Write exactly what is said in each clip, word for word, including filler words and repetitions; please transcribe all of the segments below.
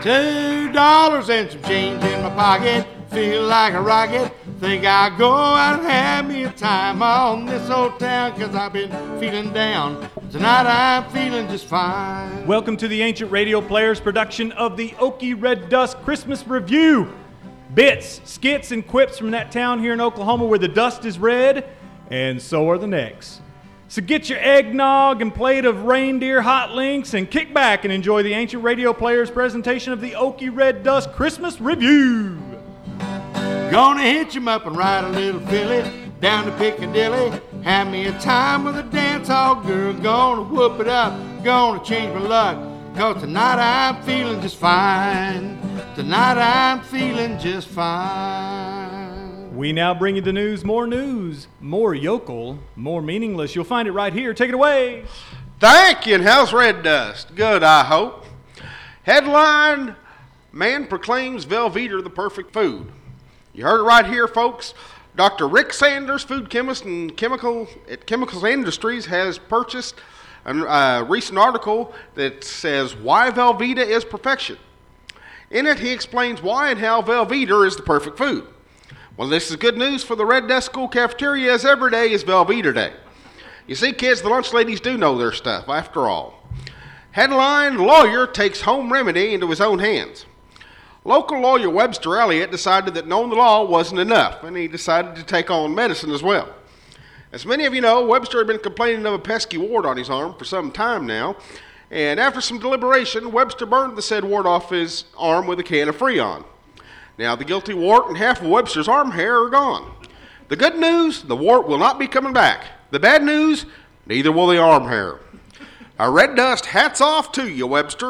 Two dollars and some change in my pocket. Feel like a rocket. Think I'll go out and have me a time on this old town, cause I've been feeling down. Tonight I'm feeling just fine. Welcome to the Ancient Radio Players production of the Okie Red Dust Christmas Review. Bits, skits, and quips from that town here in Oklahoma where the dust is red, and so are the necks. So get your eggnog and plate of reindeer hot links and kick back and enjoy the Ancient Radio Players presentation of the Okie Red Dust Christmas Review. Gonna hitch him up and ride a little filly down to Piccadilly. Have me a time with a dance hall girl. Gonna whoop it up, gonna change my luck, cause tonight I'm feeling just fine. Tonight I'm feeling just fine. We now bring you the news, more news, more yokel, more meaningless. You'll find it right here. Take it away. Thank you, and how's Red Dust? Good, I hope. Headline, man proclaims Velveeta the perfect food. You heard it right here, folks. Doctor Rick Sanders, food chemist and chemical at Chemicals Industries, has purchased a uh, recent article that says why Velveeta is perfection. In it, he explains why and how Velveeta is the perfect food. Well, this is good news for the Red Dust School cafeteria, as every day is Velveeta Day. You see, kids, the lunch ladies do know their stuff, after all. Headline, lawyer takes home remedy into his own hands. Local lawyer Webster Elliott decided that knowing the law wasn't enough, and he decided to take on medicine as well. As many of you know, Webster had been complaining of a pesky wart on his arm for some time now, and after some deliberation, Webster burned the said wart off his arm with a can of Freon. Now, the guilty wart and half of Webster's arm hair are gone. The good news, the wart will not be coming back. The bad news, neither will the arm hair. Our Red Dust, hats off to you, Webster.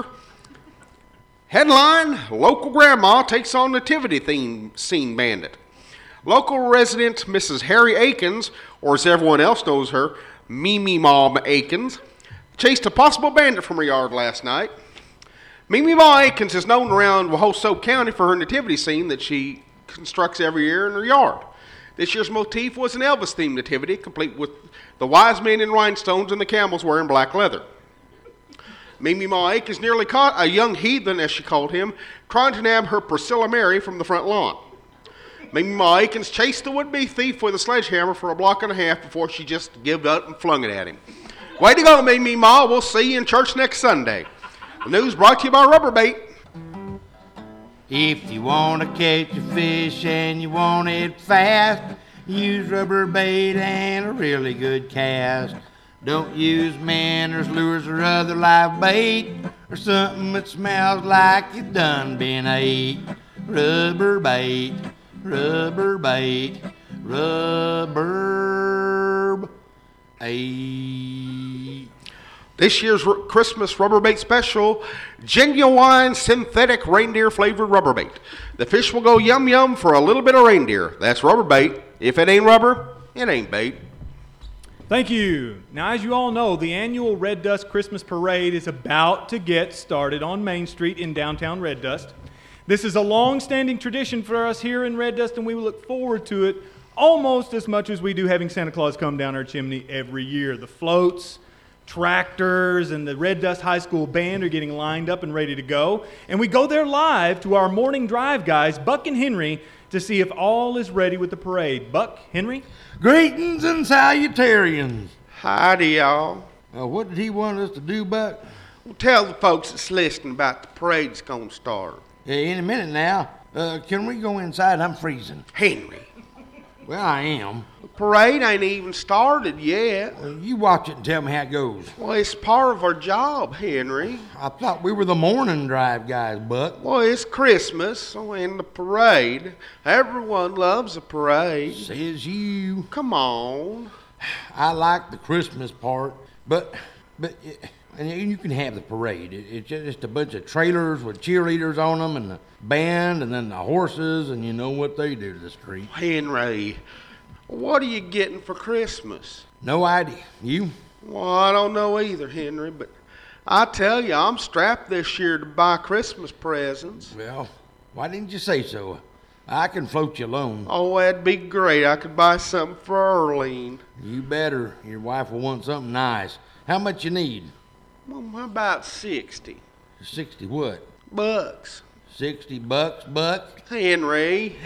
Headline, local grandma takes on nativity theme scene bandit. Local resident Missus Harry Akins, or as everyone else knows her, Mimi Mom Akins, chased a possible bandit from her yard last night. Mimi Ma Akins is known around Wahoseo County for her nativity scene that she constructs every year in her yard. This year's motif was an Elvis-themed nativity, complete with the wise men in rhinestones and the camels wearing black leather. Mimi Ma Akins nearly caught a young heathen, as she called him, trying to nab her Priscilla Mary from the front lawn. Mimi Ma Akins chased the would-be thief with a sledgehammer for a block and a half before she just gave up and flung it at him. Way to go, Mimi Ma. We'll see you in church next Sunday. The news brought to you by Rubberbait. If you want to catch a fish and you want it fast, use Rubberbait and a really good cast. Don't use manners, lures, or other live bait, or something that smells like it done been ate. Rubberbait, Rubberbait, Rubberbait. This year's Christmas Rubberbait special, genuine synthetic reindeer flavored Rubberbait. The fish will go yum yum for a little bit of reindeer. That's Rubberbait. If it ain't rubber, it ain't bait. Thank you. Now, as you all know, the annual Red Dust Christmas Parade is about to get started on Main Street in downtown Red Dust. This is a long-standing tradition for us here in Red Dust, and we will look forward to it almost as much as we do having Santa Claus come down our chimney every year. The floats, tractors, and the Red Dust High School band are getting lined up and ready to go. And we go there live to our morning drive guys, Buck and Henry, to see if all is ready with the parade. Buck, Henry? Greetings and salutations. Howdy, y'all. Uh, what did he want us to do, Buck? Well, tell the folks that's listening about the parade's going to start. Yeah, in a minute now. Uh, can we go inside? I'm freezing. Henry. Well, I am. The parade ain't even started yet. Uh, you watch it and tell me how it goes. Well, it's part of our job, Henry. I thought we were the morning drive guys, Buck. Well, it's Christmas and the parade. Everyone loves a parade. Says you. Come on. I like the Christmas part, but but and you can have the parade. It, it's just a bunch of trailers with cheerleaders on them and the band and then the horses, and you know what they do to the street. Henry, what are you getting for Christmas? No idea. You? Well, I don't know either, Henry, but I tell you, I'm strapped this year to buy Christmas presents. Well, why didn't you say so? I can float you alone. Oh, that'd be great. I could buy something for Earlene. You better. Your wife will want something nice. How much you need? Well, how about sixty? Sixty what? Bucks. Sixty bucks, Buck. Henry.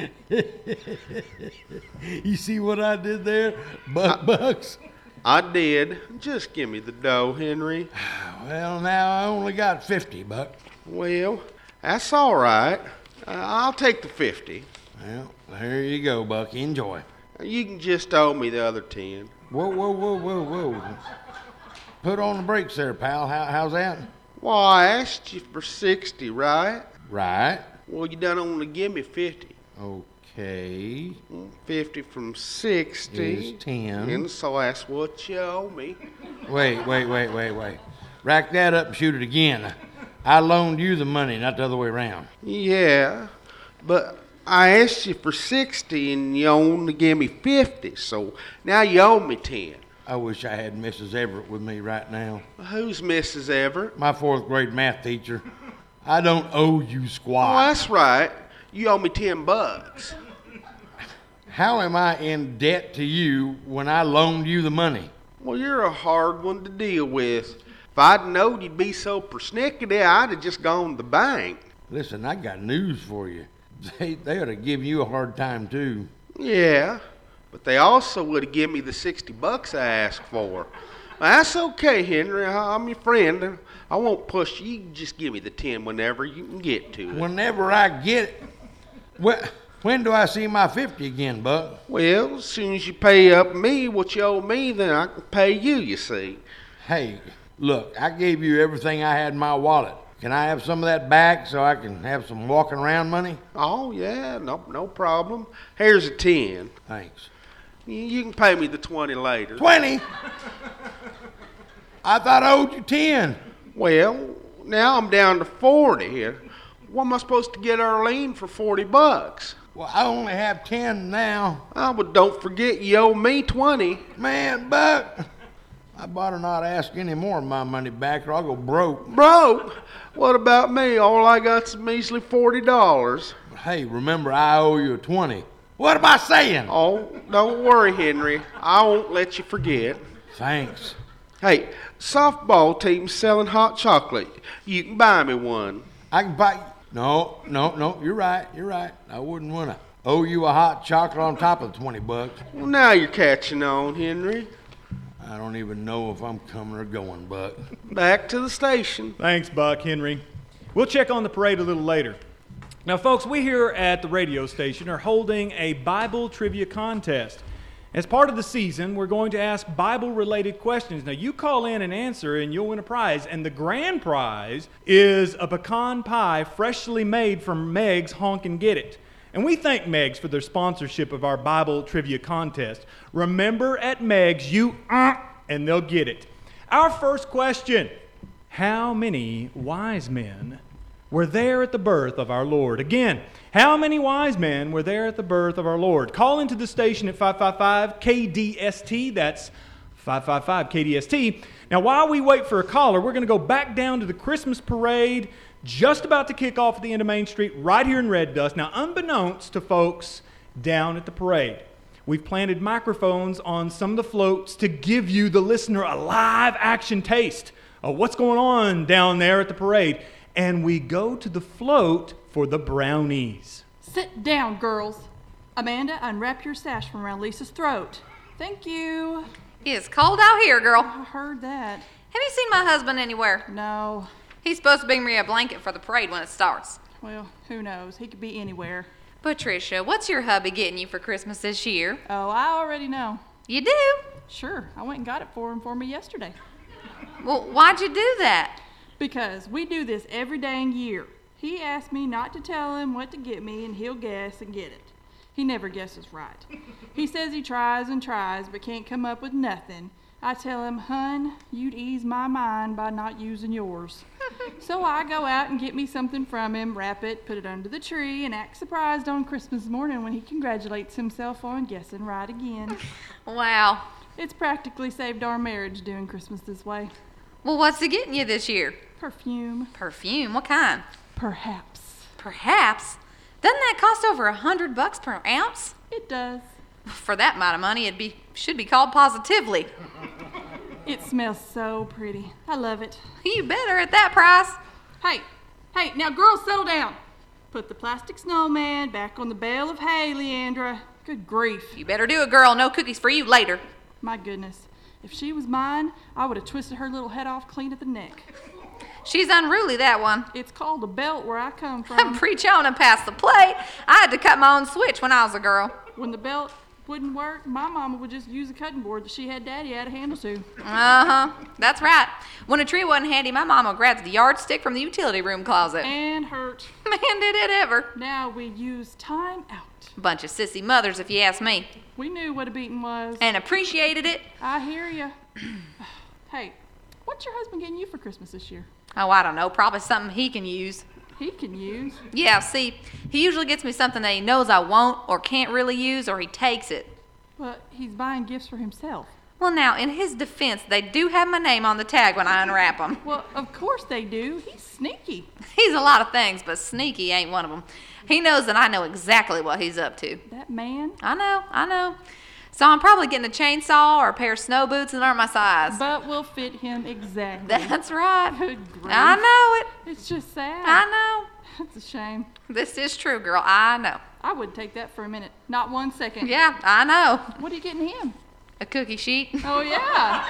You see what I did there? Buck bucks. I did. Just give me the dough, Henry. Well, now I only got fifty, Buck. Well, that's all right. Uh, I'll take the fifty. Well, there you go, Buck. Enjoy. You can just owe me the other ten. Whoa, whoa, whoa, whoa, whoa. Put on the brakes there, pal. How, how's that? Well, I asked you for sixty, right? Right. Well, you done only give me fifty. Okay. fifty from sixty. Is ten. And so that's what you owe me. Wait, wait, wait, wait, wait. Rack that up and shoot it again. I loaned you the money, not the other way around. Yeah, but I asked you for sixty and you only gave me fifty, so now you owe me ten. I wish I had Missus Everett with me right now. Who's Missus Everett? My fourth grade math teacher. I don't owe you Oh, squat. that's right. You owe me ten bucks. How am I in debt to you when I loaned you the money? Well, you're a hard one to deal with. If I'd known you'd be so persnickety, I'd have just gone to the bank. Listen, I got news for you. They, they ought to give you a hard time, too. Yeah, but they also would have given me the sixty bucks I asked for. That's okay, Henry. I'm your friend. I won't push you. You can just give me the ten whenever you can get to it. Whenever I get it. When, when do I see my fifty again, Buck? Well, as soon as you pay up me what you owe me, then I can pay you, you see. Hey, look, I gave you everything I had in my wallet. Can I have some of that back so I can have some walking around money? Oh, yeah, no no problem. Here's a ten. Thanks. You, you can pay me the twenty later. twenty? I thought I owed you ten. Well, now I'm down to forty here. What am I supposed to get Arlene for forty bucks? Well, I only have ten now. Oh, but don't forget you owe me twenty. Man, Buck, I better not ask any more of my money back or I'll go broke. Broke? What about me? All I got's a measly forty dollars. Hey, remember I owe you a twenty. What am I saying? Oh, don't worry, Henry. I won't let you forget. Thanks. Hey, softball team's selling hot chocolate. You can buy me one. I can buy... No, no, no, you're right, you're right. I wouldn't want to owe you a hot chocolate on top of the twenty bucks. Well, now you're catching on, Henry. I don't even know if I'm coming or going, Buck. Back to the station. Thanks, Buck, Henry. We'll check on the parade a little later. Now, folks, we here at the radio station are holding a Bible trivia contest. As part of the season, we're going to ask Bible-related questions. Now, you call in and answer, and you'll win a prize. And the grand prize is a pecan pie freshly made from Meg's Honk and Get It. And we thank Meg's for their sponsorship of our Bible trivia contest. Remember, at Meg's, you uh, and they'll get it. Our first question: how many wise men were there at the birth of our Lord? Again, how many wise men were there at the birth of our Lord? Call into the station at five five five K D S T. That's five five five K D S T. Now, while we wait for a caller, we're going to go back down to the Christmas parade, just about to kick off at the end of Main Street, right here in Red Dust. Now, unbeknownst to folks down at the parade, we've planted microphones on some of the floats to give you, the listener, a live action taste of what's going on down there at the parade. And we go to the float for the brownies. Sit down, girls. Amanda, unwrap your sash from around Lisa's throat. Thank you. It's cold out here, girl. I heard that. Have you seen my husband anywhere? No. He's supposed to bring me a blanket for the parade when it starts. Well, who knows? He could be anywhere. Patricia, what's your hubby getting you for Christmas this year? Oh, I already know. You do? Sure, I went and got it for him for me yesterday. Well, why'd you do that? Because we do this every dang year. He asked me not to tell him what to get me, and he'll guess and get it. He never guesses right. He says he tries and tries, but can't come up with nothing. I tell him, hun, you'd ease my mind by not using yours. So I go out and get me something from him, wrap it, put it under the tree, and act surprised on Christmas morning when he congratulates himself on guessing right again. Wow. It's practically saved our marriage doing Christmas this way. Well, what's he getting you this year? Perfume. Perfume? What kind? Perhaps. Perhaps? Doesn't that cost over a hundred bucks per ounce? It does. For that amount of money, it be should be called Positively. It smells so pretty. I love it. You better at that price. Hey, Hey, now girls, settle down. Put the plastic snowman back on the bale of hay, Leandra. Good grief. You better do it, girl. No cookies for you later. My goodness. If she was mine, I would have twisted her little head off clean at the neck. She's unruly, that one. It's called a belt where I come from. Preach on and pass the plate. I had to cut my own switch when I was a girl. When the belt wouldn't work, my mama would just use a cutting board that she had Daddy add a handle to. Uh-huh. That's right. When a tree wasn't handy, my mama grabbed the yardstick from the utility room closet. And hurt. Man, did it ever. Now we use time out. Bunch of sissy mothers, if you ask me. We knew what a beating was. And appreciated it. I hear you. Hey, what's your husband getting you for Christmas this year? Oh, I don't know. Probably something he can use. He can use. Yeah, see, he usually gets me something that he knows I won't or can't really use, or he takes it. But he's buying gifts for himself. Well, now, in his defense, they do have my name on the tag when I unwrap them. Well, of course they do. He's sneaky. He's a lot of things, but sneaky ain't one of them. He knows that I know exactly what he's up to. That man? I know, I know. So I'm probably getting a chainsaw or a pair of snow boots that aren't my size. But will fit him exactly. That's right. Good grief. I know it. It's just sad. I know. That's a shame. This is true, girl. I know. I wouldn't take that for a minute. Not one second. Yeah, I know. What are you getting him? A cookie sheet. Oh, yeah.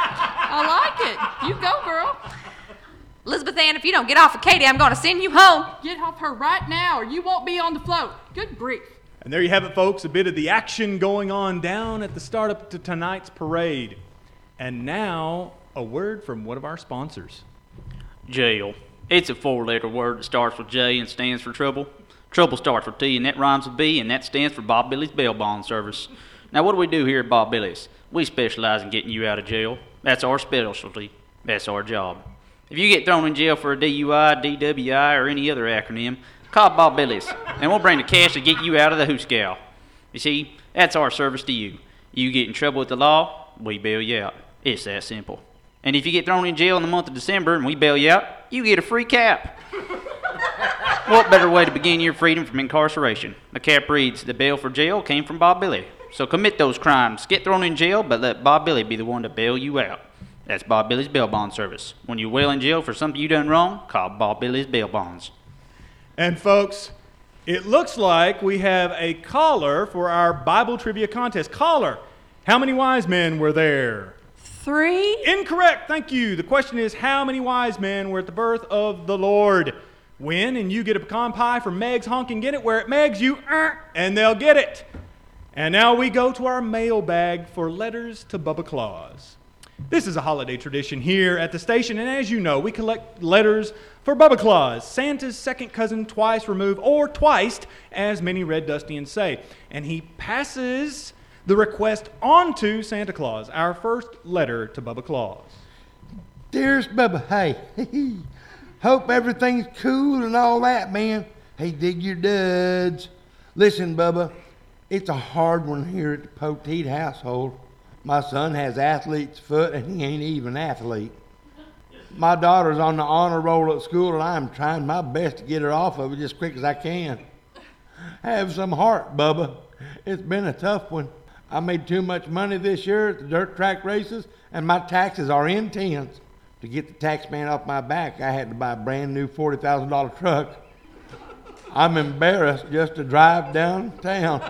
I like it. You go, girl. Elizabeth Ann, if you don't get off of Katie, I'm going to send you home. Get off her right now or you won't be on the float. Good grief. And there you have it, folks, a bit of the action going on down at the startup to tonight's parade. And now, a word from one of our sponsors. Jail. It's a four-letter word that starts with J and stands for trouble. Trouble starts with T, and that rhymes with B, and that stands for Bob Billy's Bail Bond Service. Now, what do we do here at Bob Billy's? We specialize in getting you out of jail. That's our specialty. That's our job. If you get thrown in jail for a D U I, D W I, or any other acronym, call Bob Billy's, and we'll bring the cash to get you out of the hooscow. You see, that's our service to you. You get in trouble with the law, we bail you out. It's that simple. And if you get thrown in jail in the month of December and we bail you out, you get a free cap. What better way to begin your freedom from incarceration? The cap reads, the bail for jail came from Bob Billy. So commit those crimes, get thrown in jail, but let Bob Billy be the one to bail you out. That's Bob Billy's Bail Bond Service. When you're well in jail for something you done wrong, call Bob Billy's Bail Bonds. And folks, it looks like we have a caller for our Bible trivia contest. Caller, how many wise men were there? Three? Incorrect, thank you. The question is, how many wise men were at the birth of the Lord? Win, and you get a pecan pie from Meg's Honkin' Get It, where it Meg's you, uh, and they'll get it. And now we go to our mailbag for letters to Bubba Claus. This is a holiday tradition here at the station, and as you know, we collect letters for Bubba Claus, Santa's second cousin twice removed, or twiced, as many Red Dustians say. And he passes the request on to Santa Claus, our first letter to Bubba Claus. Dearest Bubba, hey, hope everything's cool and all that, man. Hey, dig your duds. Listen, Bubba, it's a hard one here at the Poteet household. My son has athlete's foot, and he ain't even an athlete. My daughter's on the honor roll at school, and I'm trying my best to get her off of it just as quick as I can. Have some heart, Bubba. It's been a tough one. I made too much money this year at the dirt track races, and my taxes are intense. To get the tax man off my back, I had to buy a brand new forty thousand dollars truck. I'm embarrassed just to drive downtown.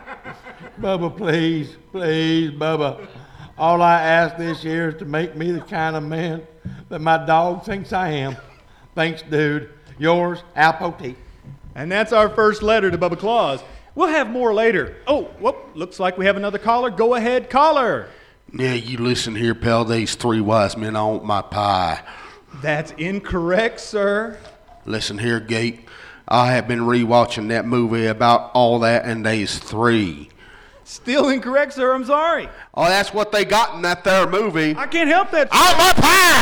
Bubba, please, please, Bubba. All I ask this year is to make me the kind of man that my dog thinks I am. Thanks, dude. Yours, Al Poteet. And that's our first letter to Bubba Claus. We'll have more later. Oh, whoop, looks like we have another caller. Go ahead, caller. Now, you listen here, pal. These three wise men, I want my pie. That's incorrect, sir. Listen here, Gate. I have been rewatching that movie about all that, and they's three. Still incorrect, sir. I'm sorry. Oh, that's what they got in that there movie. I can't help that, sir. I want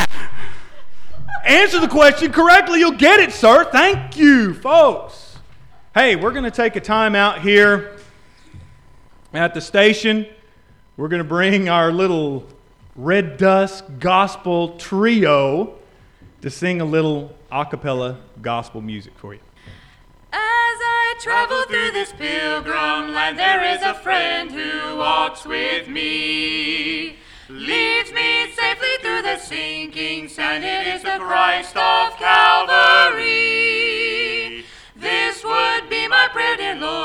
my pie! Answer the question correctly. You'll get it, sir. Thank you, folks. Hey, we're going to take a time out here at the station. We're going to bring our little Red Dust Gospel Trio to sing a little a cappella gospel music for you. As I travel through this pilgrim land, there is a friend who walks with me. Leads me safely through the sinking sand, it is the Christ of Calvary.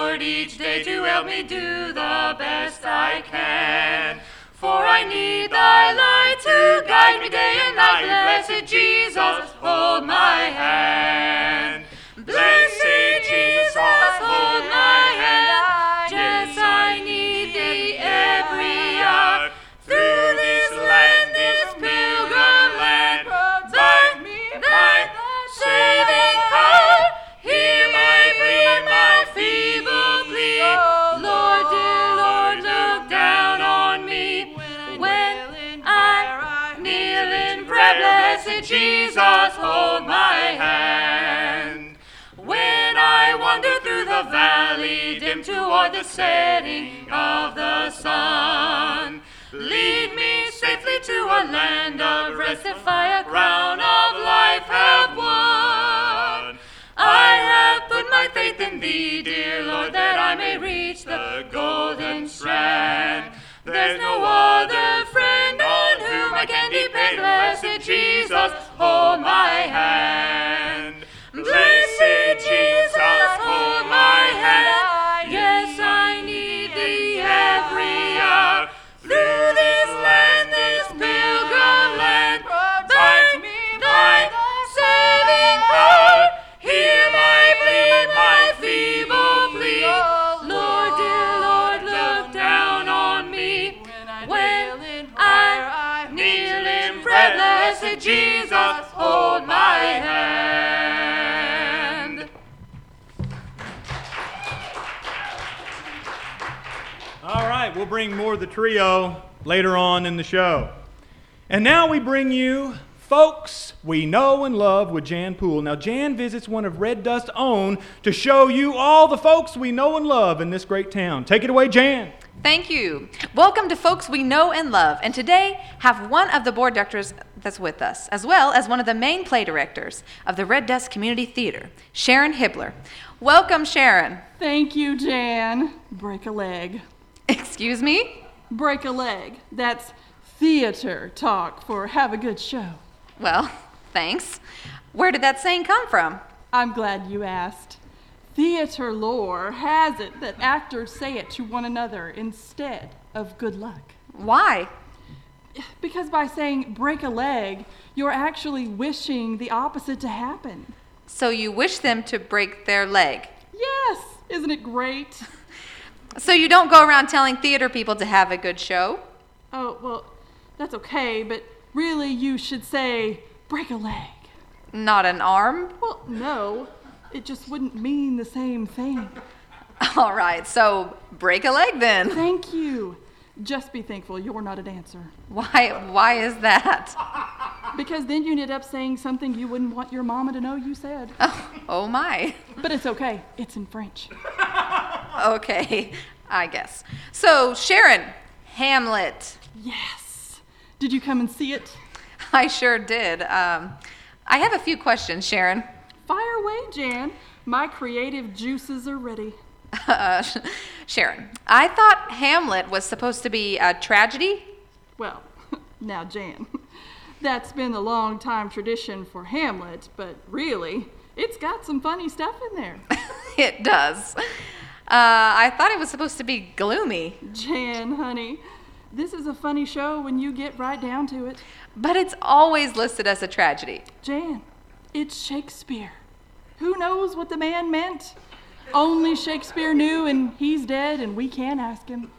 Lord, each day to help me do the best I can. For I need thy light to guide me day and night. Blessed Jesus, hold my hand. Blessed Jesus, hold my hand. Yes, I need thee every hour. Through this land, this pilgrim land, by thy saving power, hear my plea, my feeble plea. Lord, dear Lord, look down on me. When I kneel in prayer, blessed Jesus, hold my hand. When I wander through the valley dim toward the setting of the sun, lead me safely to a land of rest if I a crown of life have won. I have put my faith in thee, dear Lord, that I may reach the golden strand. There's no other friend on whom I can depend. Blessed Jesus, hold my hand. Blessed Jesus, hold my hand. Yes, I need thee every hour. Through this land, this pilgrim land, by thy saving power, hear my plea, my feeble plea. Lord, dear Lord, look down on me. When I kneel in prayer, blessed Jesus, hold my hand. All right, we'll bring more of the trio later on in the show. And now we bring you Folks We Know and Love with Jan Poole. Now, Jan visits one of Red Dust's own to show you all the folks we know and love in this great town. Take it away, Jan. Thank you. Welcome to Folks We Know and Love, and today have one of the board directors that's with us, as well as one of the main play directors of the Red Dust Community Theater, Sharon Hibbler. Welcome, Sharon. Thank you, Jan. Break a leg. Excuse me? Break a leg. That's theater talk for have a good show. Well, thanks. Where did that saying come from? I'm glad you asked. Theater lore has it that actors say it to one another instead of good luck. Why? Because by saying break a leg, you're actually wishing the opposite to happen. So you wish them to break their leg? Yes, isn't it great? So you don't go around telling theater people to have a good show? Oh, well, that's okay, but really you should say break a leg. Not an arm? Well, no. It just wouldn't mean the same thing. All right, so break a leg then. Thank you. Just be thankful you're not a dancer. Why Why is that? Because then you'd end up saying something you wouldn't want your mama to know you said. Oh, oh my. But it's okay. It's in French. Okay, I guess. So, Sharon, Hamlet. Yes. Did you come and see it? I sure did. Um, I have a few questions, Sharon. Fire away, Jan. My creative juices are ready. Uh, Sharon, I thought Hamlet was supposed to be a tragedy. Well, now, Jan, that's been a long time tradition for Hamlet, but really, it's got some funny stuff in there. It does. Uh, I thought it was supposed to be gloomy. Jan, honey, this is a funny show when you get right down to it. But it's always listed as a tragedy. Jan, it's Shakespeare. Who knows what the man meant? Only Shakespeare knew, and he's dead, and we can't ask him.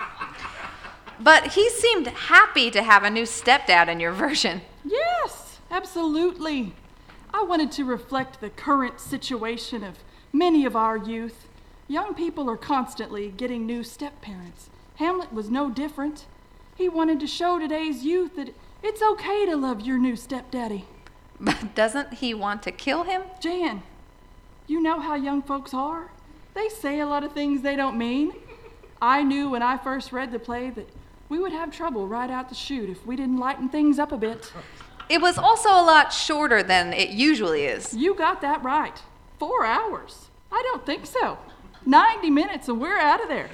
But he seemed happy to have a new stepdad in your version. Yes, absolutely. I wanted to reflect the current situation of many of our youth. Young people are constantly getting new step-parents. Hamlet was no different. He wanted to show today's youth that it's okay to love your new stepdaddy. But doesn't he want to kill him? Jan, you know how young folks are. They say a lot of things they don't mean. I knew when I first read the play that we would have trouble right out the chute if we didn't lighten things up a bit. It was also a lot shorter than it usually is. You got that right. Four hours. I don't think so. Ninety minutes and we're out of there.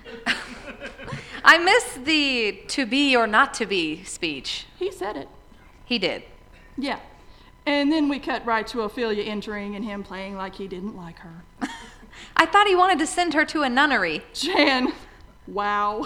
I missed the to be or not to be speech. He said it. He did. Yeah. And then we cut right to Ophelia entering and him playing like he didn't like her. I thought he wanted to send her to a nunnery. Jan, wow.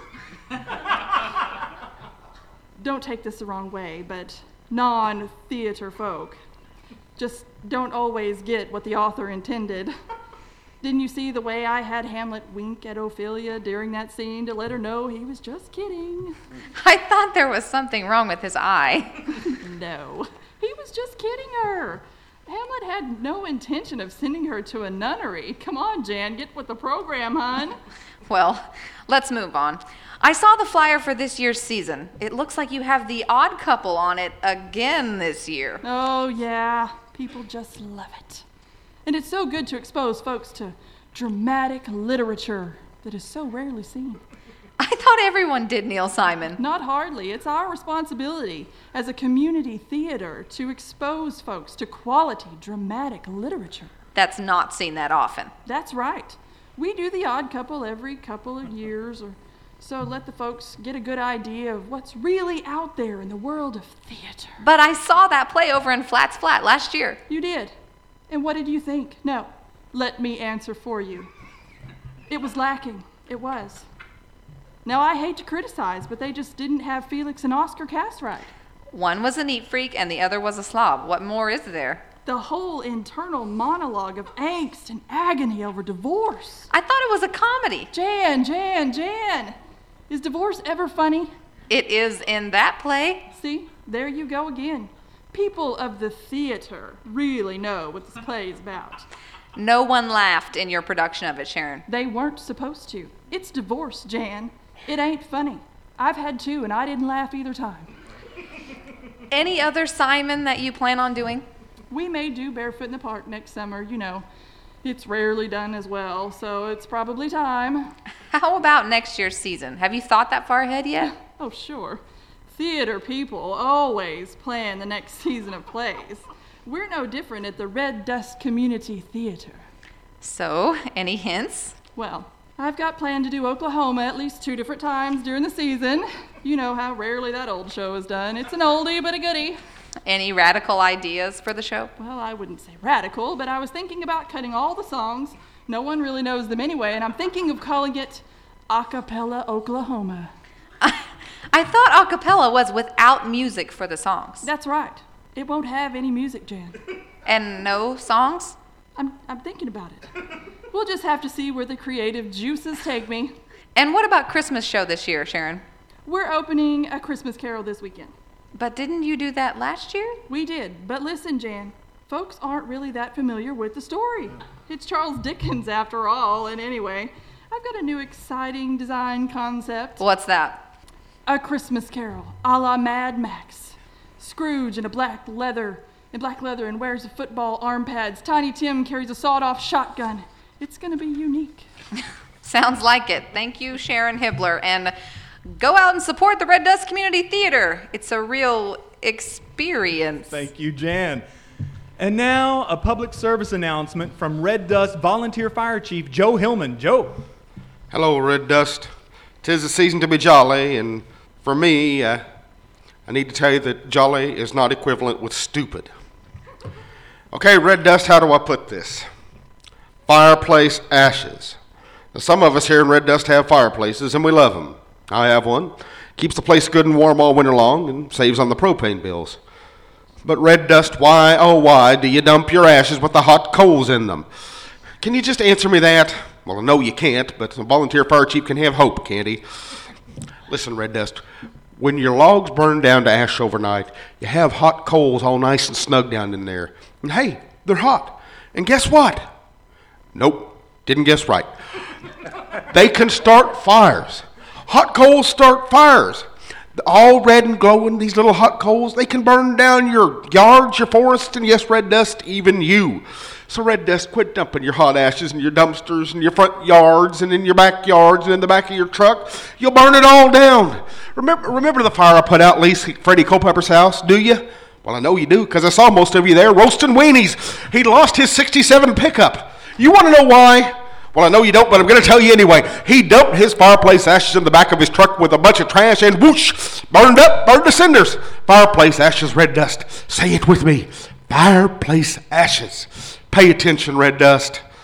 Don't take this the wrong way, but non-theater folk just don't always get what the author intended. Didn't you see the way I had Hamlet wink at Ophelia during that scene to let her know he was just kidding? I thought there was something wrong with his eye. No, he was just kidding her. Hamlet had no intention of sending her to a nunnery. Come on, Jan, get with the program, hon. Well, let's move on. I saw the flyer for this year's season. It looks like you have The Odd Couple on it again this year. Oh, yeah. People just love it. And it's so good to expose folks to dramatic literature that is so rarely seen. I thought everyone did, Neil Simon. Not hardly. It's our responsibility as a community theater to expose folks to quality dramatic literature. That's not seen that often. That's right. We do The Odd Couple every couple of years or so, let the folks get a good idea of what's really out there in the world of theater. But I saw that play over in Flats Flat last year. You did? And what did you think? No, let me answer for you. It was lacking. It was. Now, I hate to criticize, but they just didn't have Felix and Oscar cast right. One was a neat freak and the other was a slob. What more is there? The whole internal monologue of angst and agony over divorce. I thought it was a comedy. Jan, Jan, Jan. Is divorce ever funny? It is in that play. See, there you go again. People of the theater really know what this play is about. No one laughed in your production of it, Sharon. They weren't supposed to. It's divorce, Jan. It ain't funny. I've had two, and I didn't laugh either time. Any other Simon that you plan on doing? We may do Barefoot in the Park next summer, you know. It's rarely done as well, so it's probably time. How about next year's season? Have you thought that far ahead yet? Oh, sure. Theater people always plan the next season of plays. We're no different at the Red Dust Community Theater. So, any hints? Well, I've got planned to do Oklahoma at least two different times during the season. You know how rarely that old show is done. It's an oldie but a goodie. Any radical ideas for the show? Well, I wouldn't say radical, but I was thinking about cutting all the songs. No one really knows them anyway, and I'm thinking of calling it Acapella Oklahoma. I thought acapella was without music for the songs. That's right. It won't have any music, Jan. And no songs? I'm, I'm thinking about it. We'll just have to see where the creative juices take me. And what about Christmas show this year, Sharon? We're opening A Christmas Carol this weekend. But didn't you do that last year? We did, but listen, Jan, folks aren't really that familiar with the story. It's Charles Dickens after all, and anyway, I've got a new exciting design concept. What's that? A Christmas Carol, a la Mad Max. Scrooge in a black leather, in black leather and wears a football arm pads. Tiny Tim carries a sawed-off shotgun. It's gonna be unique. Sounds like it. Thank you, Sharon Hibbler, and go out and support the Red Dust Community Theater. It's a real experience. Thank you, Jan. And now, a public service announcement from Red Dust Volunteer Fire Chief Joe Hillman. Joe. Hello, Red Dust. 'Tis the season to be jolly, and for me, uh, I need to tell you that jolly is not equivalent with stupid. Okay, Red Dust, how do I put this? Fireplace ashes. Now, some of us here in Red Dust have fireplaces, and we love them. I have one. Keeps the place good and warm all winter long and saves on the propane bills. But Red Dust, why, oh why, do you dump your ashes with the hot coals in them? Can you just answer me that? Well, I know you can't, but a volunteer fire chief can have hope, can't he? Listen, Red Dust, when your logs burn down to ash overnight, you have hot coals all nice and snug down in there. And hey, they're hot. And guess what? Nope, didn't guess right. They can start fires. Hot coals start fires. All red and glowing, these little hot coals, they can burn down your yards, your forests, and yes, Red Dust, even you. So Red Dust, quit dumping your hot ashes in your dumpsters and your front yards and in your backyards and in the back of your truck. You'll burn it all down. Remember remember the fire I put out at least Freddie Culpepper's house, do you? Well, I know you do, because I saw most of you there roasting weenies. He'd lost his sixty-seven pickup. You want to know why? Well, I know you don't, but I'm going to tell you anyway. He dumped his fireplace ashes in the back of his truck with a bunch of trash and whoosh, burned up, burned to cinders. Fireplace ashes, Red Dust. Say it with me. Fireplace ashes. Pay attention, Red Dust.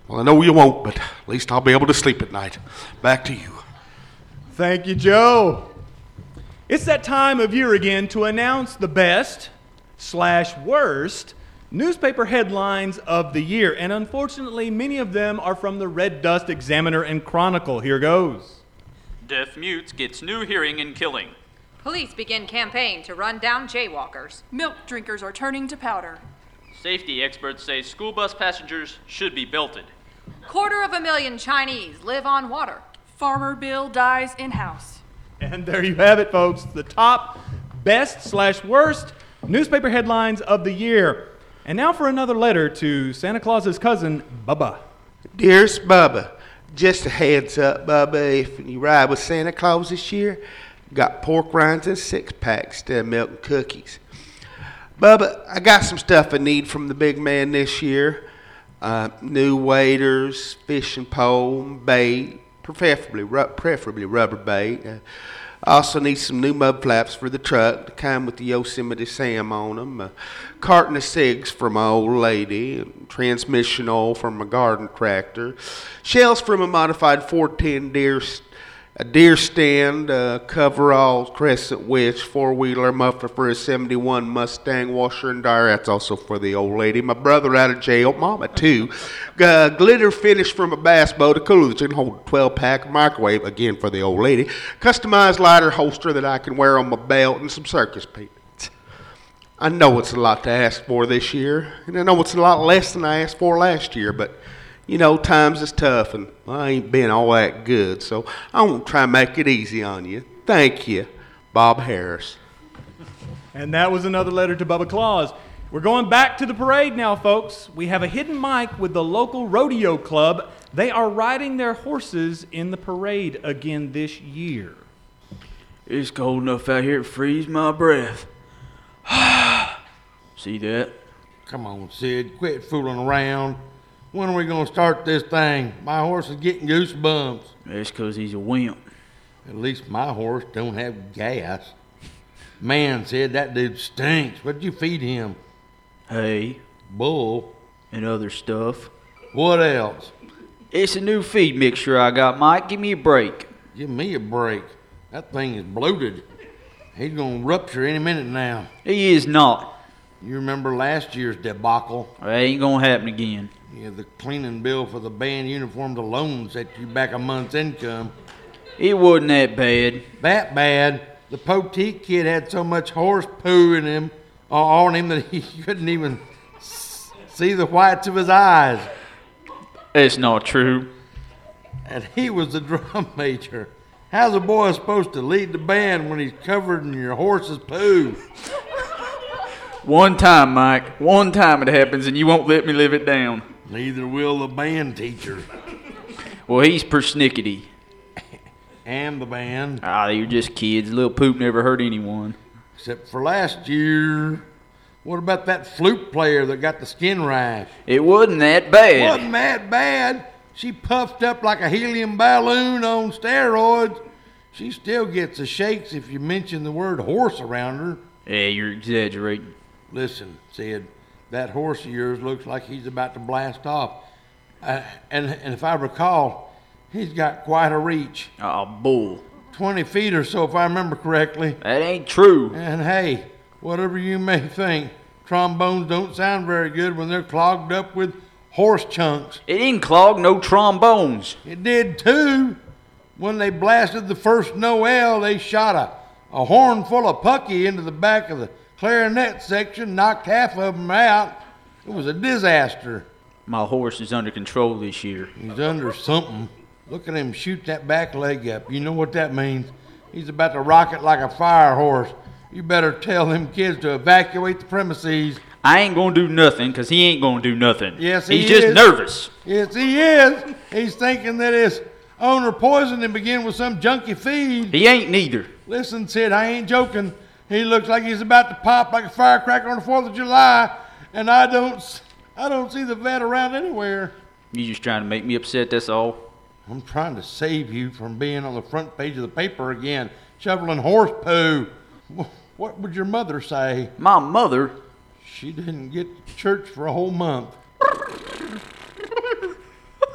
Well, I know you won't, but at least I'll be able to sleep at night. Back to you. Thank you, Joe. It's that time of year again to announce the best slash worst newspaper headlines of the year. And unfortunately, many of them are from the Red Dust Examiner and Chronicle. Here goes. Deaf mutes gets new hearing and killing. Police begin campaign to run down jaywalkers. Milk drinkers are turning to powder. Safety experts say school bus passengers should be belted. Quarter of a million Chinese live on water. Farmer Bill dies in-house. And there you have it, folks. The top best slash worst newspaper headlines of the year. And now for another letter to Santa Claus's cousin, Bubba. Dearest Bubba, just a heads up, Bubba, if you ride with Santa Claus this year, got pork rinds and six packs instead of milk and cookies. Bubba, I got some stuff I need from the big man this year. Uh, new waders, fishing pole, bait, preferably, ru- preferably rubber bait. Uh, I also need some new mud flaps for the truck, the kind with the Yosemite Sam on them. A carton of cigs for my old lady. Transmission oil from my garden tractor. Shells from a modified four ten deer, a deer stand, uh, coveralls, crescent witch, four-wheeler, muffler for a seventy-one Mustang, washer and dryer. That's also for the old lady. My brother out of jail, mama too. Uh, glitter finish from a bass boat, a cooler that can hold a twelve-pack, microwave, again for the old lady. Customized lighter holster that I can wear on my belt, and some circus peanuts. I know it's a lot to ask for this year, and I know it's a lot less than I asked for last year, but you know, times is tough, and well, I ain't been all that good, so I won't try and make it easy on you. Thank you, Bob Harris. And that was another letter to Bubba Claus. We're going back to the parade now, folks. We have a hidden mic with the local rodeo club. They are riding their horses in the parade again this year. It's cold enough out here to freeze my breath. See that? Come on, Sid, quit fooling around. When are we going to start this thing? My horse is getting goosebumps. That's because he's a wimp. At least my horse don't have gas. Man, Sid, that dude stinks. What'd you feed him? Hay Bull. and other stuff. What else? It's a new feed mixture I got, Mike. Give me a break. Give me a break. That thing is bloated. He's going to rupture any minute now. He is not. You remember last year's debacle? It ain't gonna happen again. Yeah, the cleaning bill for the band uniforms alone set you back a month's income. It wasn't that bad. That bad. The Poteet kid had so much horse poo in him, uh, on him, that he couldn't even s- see the whites of his eyes. It's not true. And he was the drum major. How's a boy supposed to lead the band when he's covered in your horse's poo? One time, Mike. One time it happens, and you won't let me live it down. Neither will the band teacher. Well, he's persnickety. And the band. Ah, you're just kids. Little poop never hurt anyone. Except for last year. What about that flute player that got the skin rash? It wasn't that bad. Wasn't that bad. She puffed up like a helium balloon on steroids. She still gets the shakes if you mention the word horse around her. Yeah, you're exaggerating. Listen, Sid, that horse of yours looks like he's about to blast off. Uh, and, and if I recall, he's got quite a reach. Oh, bull. twenty feet or so, if I remember correctly. That ain't true. And hey, whatever you may think, trombones don't sound very good when they're clogged up with horse chunks. It didn't clog no trombones. It did too. When they blasted the first Noel, they shot a, a horn full of pucky into the back of the clarinet section, knocked half of them out. It was a disaster. My horse is under control this year. He's under something. Look at him shoot that back leg up. You know what that means. He's about to rock it like a fire horse. You better tell them kids to evacuate the premises. I ain't gonna do nothing, because he ain't gonna do nothing. Yes, he He's is. just nervous. Yes, he is. He's thinking that his owner poisoned him again with some junky feed. He ain't neither. Listen, Sid, I ain't joking. He looks like he's about to pop like a firecracker on the fourth of July, and I don't, I don't see the vet around anywhere. You just trying to make me upset, that's all. I'm trying to save you from being on the front page of the paper again, shoveling horse poo. What would your mother say? My mother? She didn't get to church for a whole month.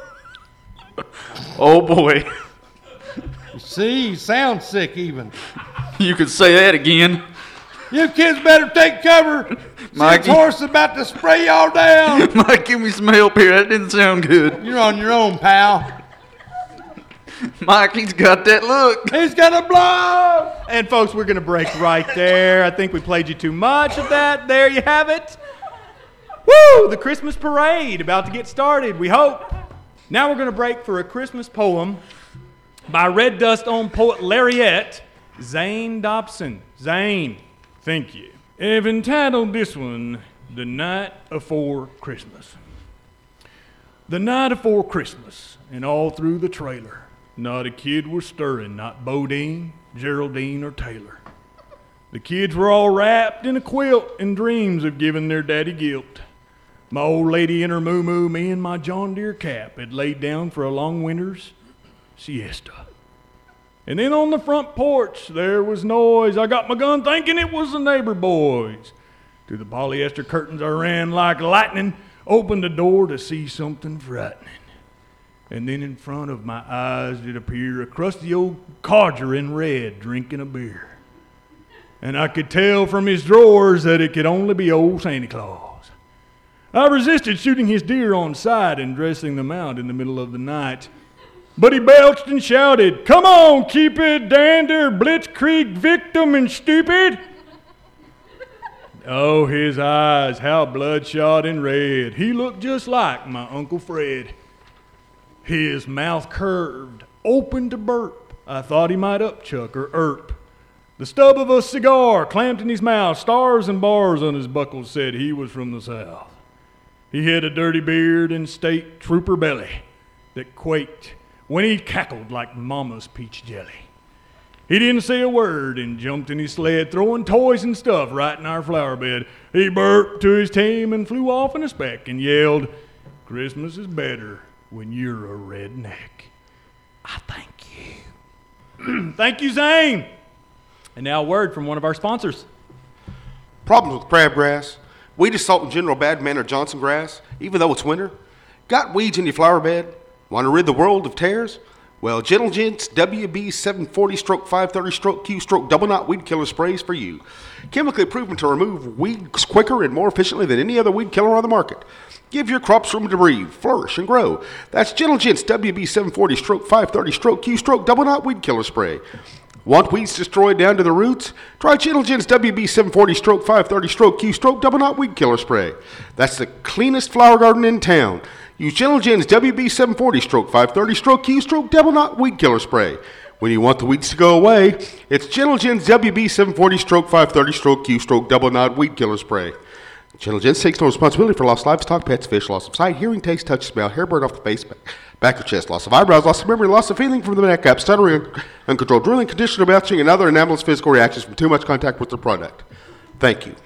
Oh boy. See, you sound sick even. You could say that again. You kids better take cover. Mikey. This horse is about to spray y'all down. Mike, give me some help here. That didn't sound good. You're on your own, pal. Mike, he's got that look. He's gonna blow. And folks, we're going to break right there. I think we played you too much of that. There you have it. Woo! The Christmas parade about to get started, we hope. Now we're going to break for a Christmas poem by Red Dust own poet laureate, Zane Dobson. Zane, thank you. I've entitled this one, The Night Afore Christmas. The night afore Christmas, and all through the trailer, not a kid was stirring, not Bodine, Geraldine, or Taylor. The kids were all wrapped in a quilt in dreams of giving their daddy guilt. My old lady in her moo-moo, me and my John Deere cap had laid down for a long winter's siesta. And then on the front porch there was noise. I got my gun thinking it was the neighbor boys. To the polyester curtains I ran like lightning, opened the door to see something frightening. And then in front of my eyes did appear a crusty old codger in red drinking a beer. And I could tell from his drawers that it could only be old Santa Claus. I resisted shooting his deer on sight and dressing them out in the middle of the night. But he belched and shouted, "Come on, keep it, dander, blitzkrieg victim and stupid." Oh, his eyes, how bloodshot and red. He looked just like my Uncle Fred. His mouth curved, open to burp. I thought he might upchuck or erp. The stub of a cigar clamped in his mouth, stars and bars on his buckles said he was from the South. He had a dirty beard and state trooper belly that quaked when he cackled like Mama's peach jelly. He didn't say a word and jumped in his sled, throwing toys and stuff right in our flower bed. He burped to his team and flew off in a speck and yelled, "Christmas is better when you're a redneck." I thank you. Thank you, Zane. And now a word from one of our sponsors. Problems with crabgrass? Weed assault and general bad manner Johnson grass, even though it's winter? Got weeds in your flower bed? Want to rid the world of tares? Well, Gentle Gent's W B seven forty five thirty Q double knot weed killer sprays for you. Chemically proven to remove weeds quicker and more efficiently than any other weed killer on the market. Give your crops room to breathe, flourish, and grow. That's Gentle Gent's W B seven forty five thirty Q double knot weed killer spray. Want weeds destroyed down to the roots? Try Gentle Gent's W B seven forty five thirty Q double knot weed killer spray. That's the cleanest flower garden in town. Use Gentle Gent's W B seven forty five thirty Q double knot weed killer spray. When you want the weeds to go away, it's Gentle Gent's W B seven forty five thirty Q double knot weed killer spray. Gentle Gents takes no responsibility for lost livestock, pets, fish, loss of sight, hearing, taste, touch, smell, hair burn off the face, back or chest, loss of eyebrows, loss of memory, loss of feeling from the neck up, stuttering, uncontrolled drooling, conditional belching, and other anomalous physical reactions from too much contact with the product. Thank you.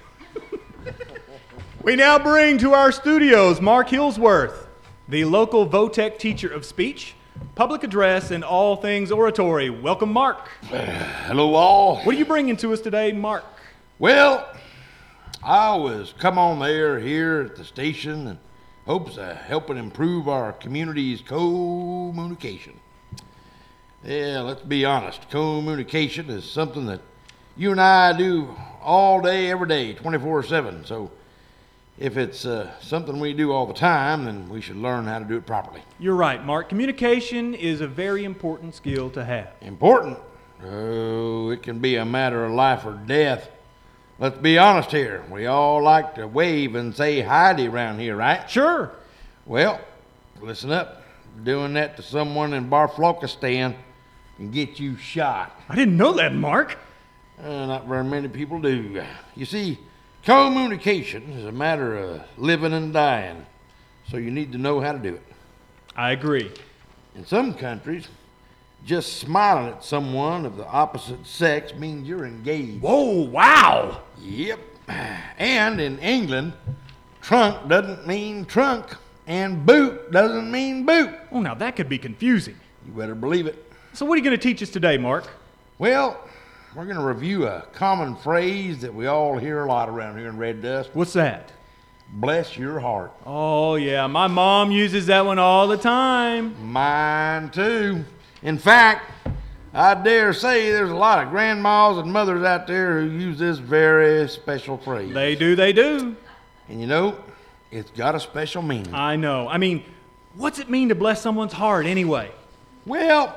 We now bring to our studios Mark Hillsworth, the local Votech teacher of speech, public address, and all things oratory. Welcome, Mark. Hello, all. What are you bringing to us today, Mark? Well, I was come on there here at the station and hopes of helping improve our community's communication. Yeah, let's be honest. Communication is something that you and I do all day, every day, twenty-four seven. So if it's uh, something we do all the time, then we should learn how to do it properly. You're right, Mark. Communication is a very important skill to have. Important? Oh, it can be a matter of life or death. Let's be honest here. We all like to wave and say Heidi around here, right? Sure. Well, listen up. Doing that to someone in Barflokistan can get you shot. I didn't know that, Mark. Uh, not very many people do. You see, communication is a matter of living and dying, so you need to know how to do it. I agree. In some countries, just smiling at someone of the opposite sex means you're engaged. Whoa, wow. Yep. And in England, trunk doesn't mean trunk, and boot doesn't mean boot. Oh, now that could be confusing. You better believe it. So what are you going to teach us today, Mark? Well, we're going to review a common phrase that we all hear a lot around here in Red Dust. What's that? bless your heart. Oh, yeah. My mom uses that one all the time. Mine too. In fact, I dare say there's a lot of grandmas and mothers out there who use this very special phrase. They do, they do. And you know, it's got a special meaning. I know. I mean, what's it mean to bless someone's heart anyway? Well,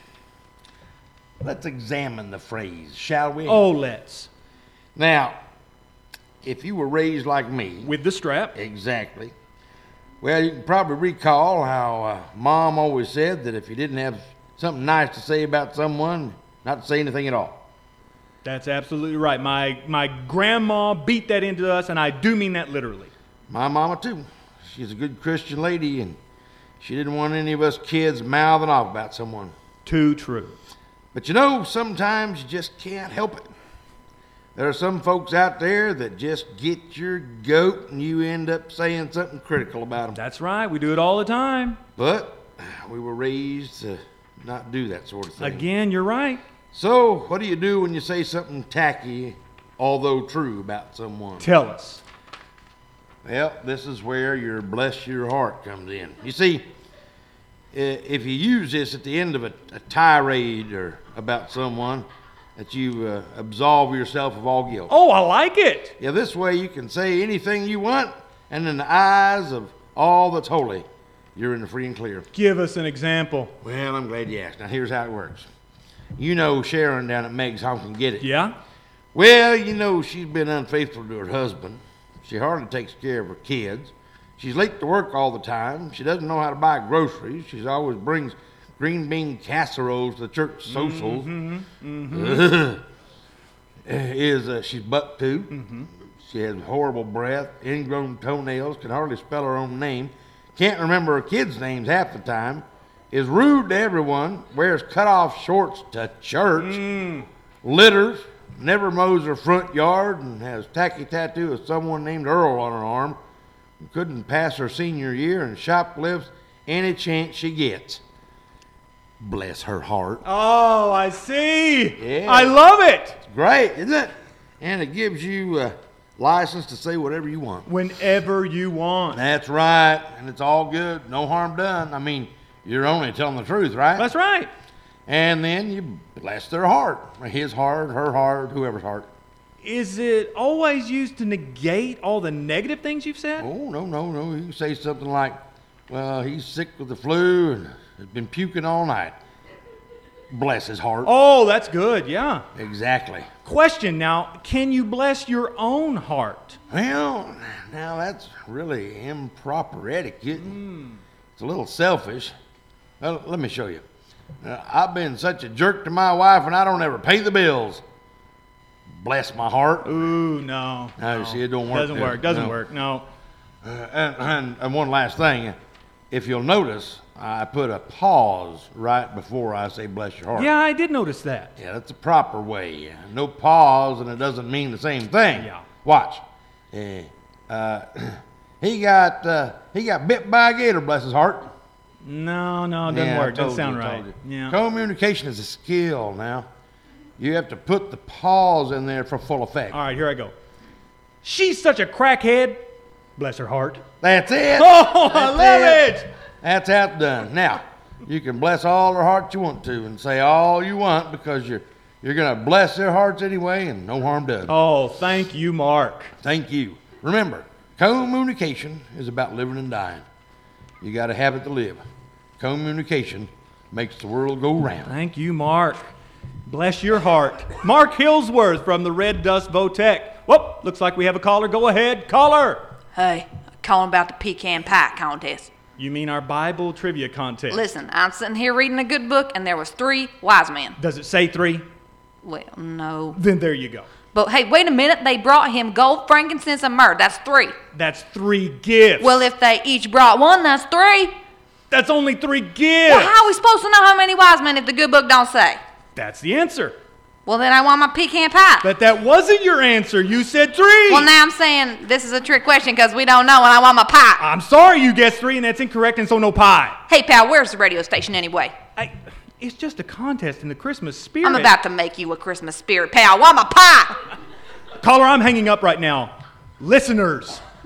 let's examine the phrase, shall we? Oh, let's. Now, if you were raised like me. With the strap. Exactly. Well, you can probably recall how uh, Mom always said that if you didn't have something nice to say about someone, not to say anything at all. That's absolutely right. My my grandma beat that into us, and I do mean that literally. My mama, too. She's a good Christian lady, and she didn't want any of us kids mouthing off about someone. Too true. But you know, sometimes you just can't help it. There are some folks out there that just get your goat, and you end up saying something critical about them. That's right. We do it all the time. But we were raised to not do that sort of thing. Again, you're right. So, what do you do when you say something tacky, although true, about someone? Tell us. Well, this is where your bless your heart comes in. You see, if you use this at the end of a, a tirade or about someone, that you uh, absolve yourself of all guilt. Oh, I like it. Yeah, this way you can say anything you want, and in the eyes of all that's holy, you're in the free and clear. Give us an example. Well, I'm glad you asked. Now, here's how it works. You know Sharon down at Meg's Honkin' Get It. Yeah? Well, you know she's been unfaithful to her husband. She hardly takes care of her kids. She's late to work all the time. She doesn't know how to buy groceries. She always brings green bean casseroles to the church socials. Mm-hmm. Mm-hmm. Is uh, she's buck-toothed. Mm-hmm. She has horrible breath, ingrown toenails, can hardly spell her own name, can't remember her kids' names half the time, is rude to everyone, wears cut-off shorts to church, Mm. litters, never mows her front yard, and has tacky tattoo of someone named Earl on her arm, couldn't pass her senior year, and shoplifts any chance she gets. Bless her heart. Oh, I see. Yeah. I love it. Great, isn't it? And it gives you a license to say whatever you want. Whenever you want. That's right, and it's all good, no harm done. I mean, you're only telling the truth, right? That's right. And then you bless their heart, his heart, her heart, whoever's heart. Is it always used to negate all the negative things you've said? Oh, no, no, no. You can say something like, well, he's sick with the flu and has been puking all night. Bless his heart. Oh, that's good, yeah. Exactly. Question now, can you bless your own heart? Well, now that's really improper etiquette. Mm. It's a little selfish. Well, let me show you. Uh, I've been such a jerk to my wife and I don't ever pay the bills. Bless my heart. Ooh, no. No, no. see, it don't work. Doesn't work, doesn't no. work, no. Uh, and, and, and one last thing. If you'll notice, I put a pause right before I say bless your heart. Yeah, I did notice that. Yeah, that's the proper way. No pause and it doesn't mean the same thing. Yeah. Watch. Uh, uh, he got uh, he got bit by a gator, bless his heart. No, no, it doesn't yeah, work. Doesn't you, sound right. Yeah. Communication is a skill now. You have to put the pause in there for full effect. All right, here I go. She's such a crackhead. Bless her heart. That's it. Oh, That's I love it. it. That's how it's done. Now, you can bless all their hearts you want to and say all you want because you're you're going to bless their hearts anyway and no harm done. Oh, thank you, Mark. Thank you. Remember, communication is about living and dying. You got to have it to live. Communication makes the world go round. Thank you, Mark. Bless your heart. Mark Hillsworth from the Red Dust Votech. Whoop, looks like we have a caller. Go ahead, caller. Hey, calling about the pecan pie contest. You mean our Bible trivia contest? Listen, I'm sitting here reading a good book, and there was three wise men. Does it say three? Well, no. Then there you go. But hey, wait a minute. They brought him gold, frankincense, and myrrh. That's three. That's three gifts. Well, if they each brought one, that's three. That's only three gifts. Well, how are we supposed to know how many wise men if the good book don't say? That's the answer. Well, then I want my pecan pie. But that wasn't your answer. You said three. Well, now I'm saying this is a trick question because we don't know and I want my pie. I'm sorry you guessed three and that's incorrect and so no pie. Hey, pal, where's the radio station anyway? I, it's just a contest in the Christmas spirit. I'm about to make you a Christmas spirit, pal. I want my pie. Caller, I'm hanging up right now. Listeners,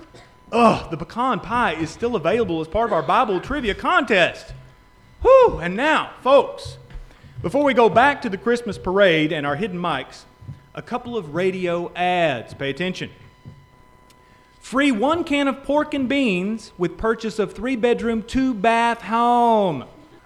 Ugh, the pecan pie is still available as part of our Bible trivia contest. Whew, and now, folks, before we go back to the Christmas parade and our hidden mics, a couple of radio ads. Pay attention. Free one can of pork and beans with purchase of three-bedroom, two-bath home.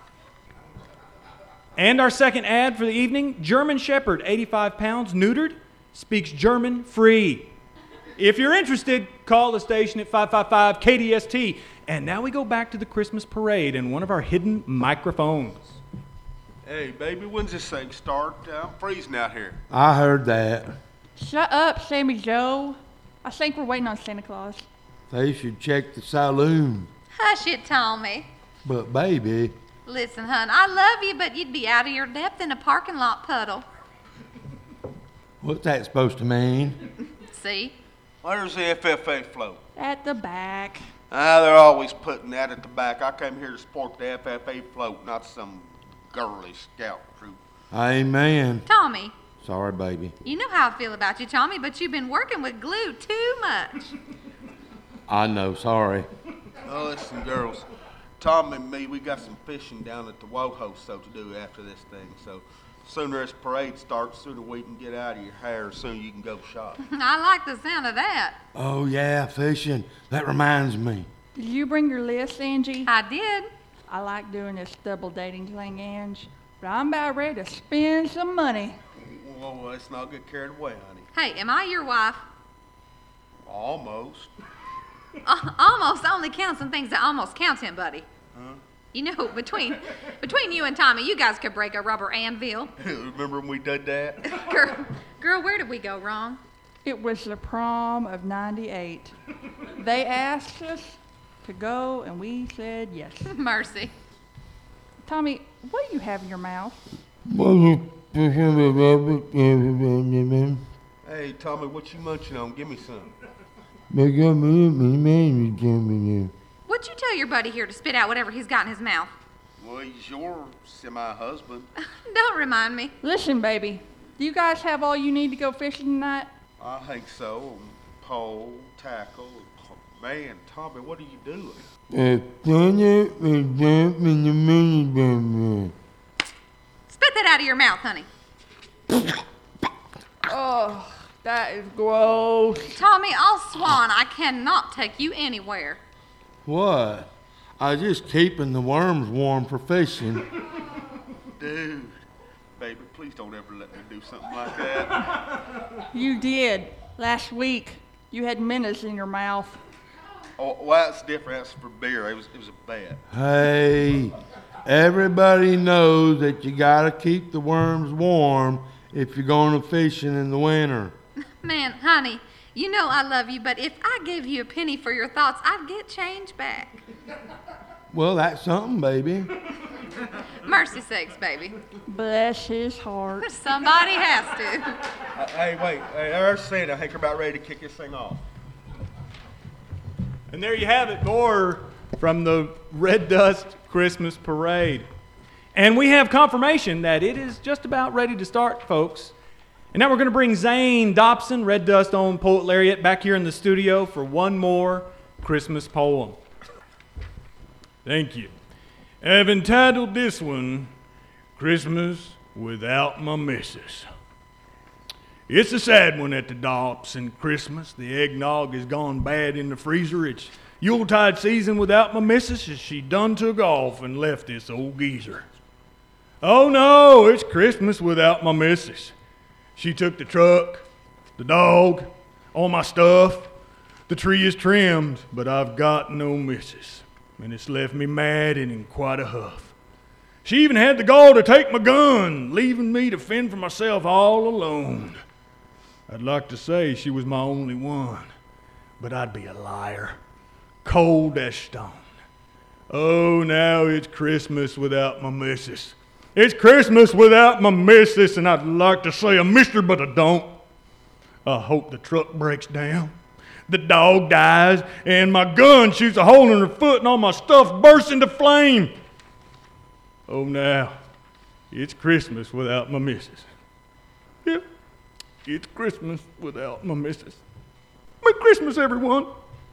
And our second ad for the evening, German Shepherd, eighty-five pounds, neutered, speaks German free. If you're interested, call the station at five five five K D S T. And now we go back to the Christmas parade and one of our hidden microphones. Hey, baby, when's this thing start? I'm freezing out here. I heard that. Shut up, Sammy Joe. I think we're waiting on Santa Claus. They should check the saloon. Hush it, Tommy. But, baby, Listen, hon, I love you, but you'd be out of your depth in a parking lot puddle. what's that supposed to mean? See? Where's the F F A float? At the back. Ah, they're always putting that at the back. I came here to support the F F A float, not some girly scout troop. Amen. Tommy, Sorry, baby. you know how I feel about you, Tommy, but you've been working with glue too much. I know, sorry. Oh, listen, girls. Tom and me, we got some fishing down at the WoHo so to do after this thing. So sooner this parade starts, sooner we can get out of your hair, sooner you can go shopping. I like the sound of that. Oh, yeah, fishing. That reminds me. Did you bring your list, Angie? I did. I like doing this double dating thing, Ange, but I'm about ready to spend some money. Well, let's not get carried away, honey. Hey, am I your wife? Almost. Uh, almost only counts on things that almost counts him, buddy. Huh? You know, between between you and Tommy, you guys could break a rubber anvil. Remember when we did that? Girl, girl, where did we go wrong? It was the prom of ninety-eight. They asked us to go, and we said yes. Mercy. Tommy, what do you have in your mouth? Hey, Tommy, what you munching on? Give me some. What'd you tell your buddy here to spit out whatever he's got in his mouth? Well, he's your semi-husband. Don't remind me. Listen, baby, do you guys have all you need to go fishing tonight? I think so. Pole, tackle. Man, Tommy, what are you doing? Spit that out of your mouth, honey. Oh, that is gross. Tommy, I'll swan. I cannot take you anywhere. What? I just keeping the worms warm for fishing. Dude, baby, please don't ever let me do something like that. You did. Last week, you had minnows in your mouth. Oh, well, that's different. That's for beer. It was, it was a bet. Hey, everybody knows that you gotta keep the worms warm if you're going to fishing in the winter. Man, honey, you know I love you, but if I gave you a penny for your thoughts, I'd get change back. Well, that's something, baby. Mercy sakes, baby. Bless his heart. Somebody has to. Uh, hey, wait. Hey, there's Santa. I think we're about ready to kick this thing off. And there you have it, more from the Red Dust Christmas Parade. And we have confirmation that it is just about ready to start, folks. And now we're going to bring Zane Dobson, Red Dust owned poet laureate, back here in the studio for one more Christmas poem. Thank you. I've entitled this one, Christmas Without My Missus. It's a sad one at the Dobson Christmas. The eggnog has gone bad in the freezer. It's Yuletide season without my missus as she done took off and left this old geezer. Oh no, it's Christmas without my missus. She took the truck, the dog, all my stuff. The tree is trimmed, but I've got no missus. And it's left me mad and in quite a huff. She even had the gall to take my gun, leaving me to fend for myself all alone. I'd like to say she was my only one, but I'd be a liar, cold as stone. Oh, now it's Christmas without my missus. It's Christmas without my missus, and I'd like to say a mister, but I don't. I hope the truck breaks down, the dog dies, and my gun shoots a hole in her foot, and all my stuff bursts into flame. Oh, now it's Christmas without my missus. Yep. It's Christmas without my missus. Merry Christmas, everyone.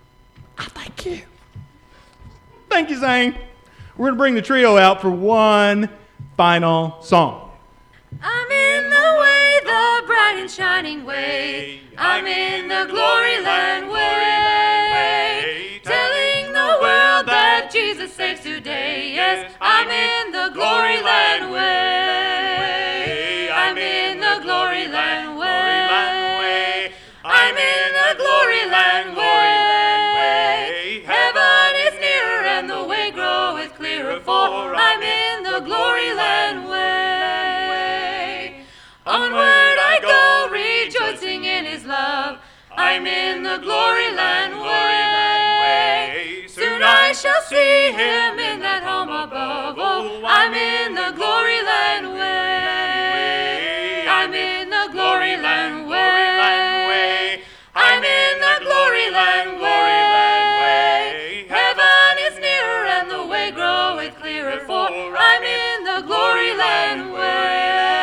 I thank you. Thank you, Zane. We're going to bring the trio out for one final song. I'm in the way, the bright and shining way. I'm in the glory land way. Telling the world that Jesus saves today. Yes, I'm in the glory land way. I'm in the glory land way. I'm in the glory land way. Heaven is nearer and the way groweth clearer, for I'm in the glory land way. Onward I go, rejoicing in his love. I'm in the glory land way. Soon I shall see him in that home above. Oh, I'm in the glory land way. I'm in the glory land way. I'm in the glory land way. Heaven is nearer and the way groweth clearer, for I'm in the glory land way.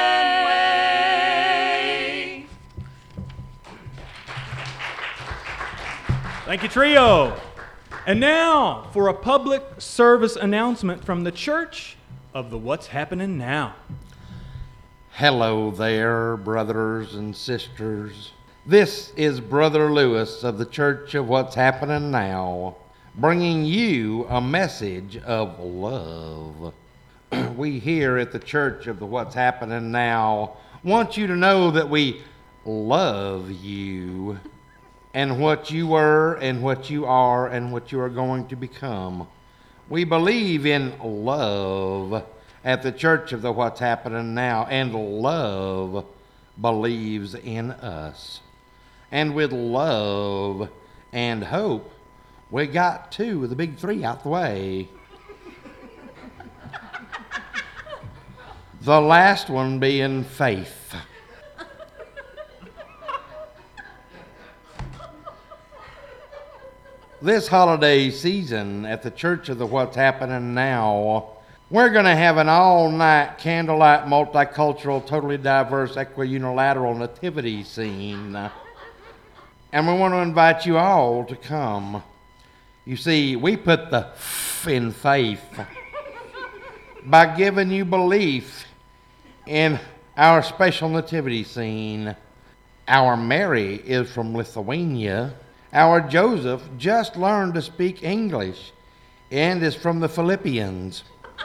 Thank you, trio. And now for a public service announcement from the Church of the What's Happening Now. Hello there, brothers and sisters. This is Brother Lewis of the Church of What's Happening Now, bringing you a message of love. We here at the Church of the What's Happening Now want you to know that we love you and what you were and what you are and what you are going to become. We believe in love at the Church of the What's Happening Now, and love believes in us. And with love and hope, we got two of the big three out the way. The last one being faith. This holiday season at the Church of the What's Happening Now, we're going to have an all-night candlelight, multicultural, totally diverse, equi-unilateral nativity scene. And we want to invite you all to come. You see, we put the f in faith by giving you belief in our special nativity scene. Our Mary is from Lithuania. Our Joseph just learned to speak English and is from the Philippians.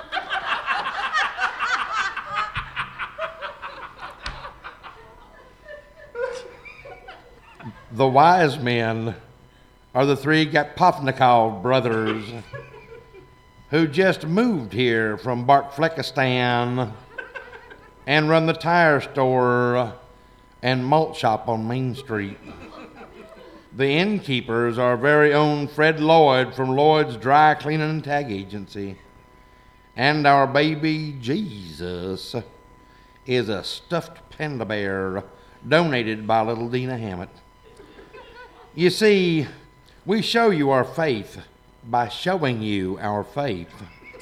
The wise men are the three Gapofnikov brothers who just moved here from Barkfleckistan and run the tire store and malt shop on Main Street. The innkeepers are our very own Fred Lloyd from Lloyd's Dry Cleaning and Tag Agency. And our baby Jesus is a stuffed panda bear donated by little Dina Hammett. You see, we show you our faith by showing you our faith.